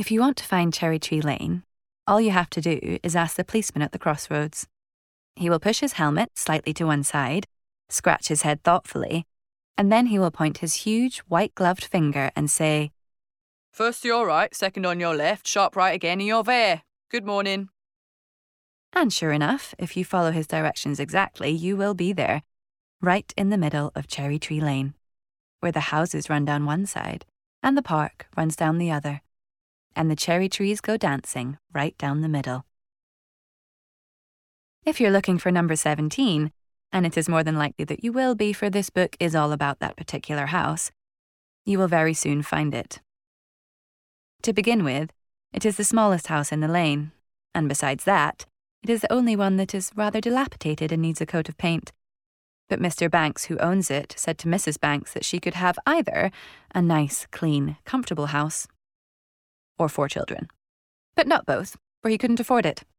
If you want to find Cherry Tree Lane, all you have to do is ask the policeman at the crossroads. He will push his helmet slightly to one side, scratch his head thoughtfully, and then he will point his huge white-gloved finger and say, "First to your right, second on your left, sharp right again, and you're there. Good morning." And sure enough, if you follow his directions exactly, you will be there, right in the middle of Cherry Tree Lane, where the houses run down one side and the park runs down the other, and the cherry trees go dancing right down the middle. If you're looking for number 17, and it is more than likely that you will be, for this book is all about that particular house, you will very soon find it. To begin with, it is the smallest house in the lane, and besides that, it is the only one that is rather dilapidated and needs a coat of paint. But Mr. Banks, who owns it, said to Mrs. Banks that she could have either a nice, clean, comfortable house or 4 children. But not both, for he couldn't afford it.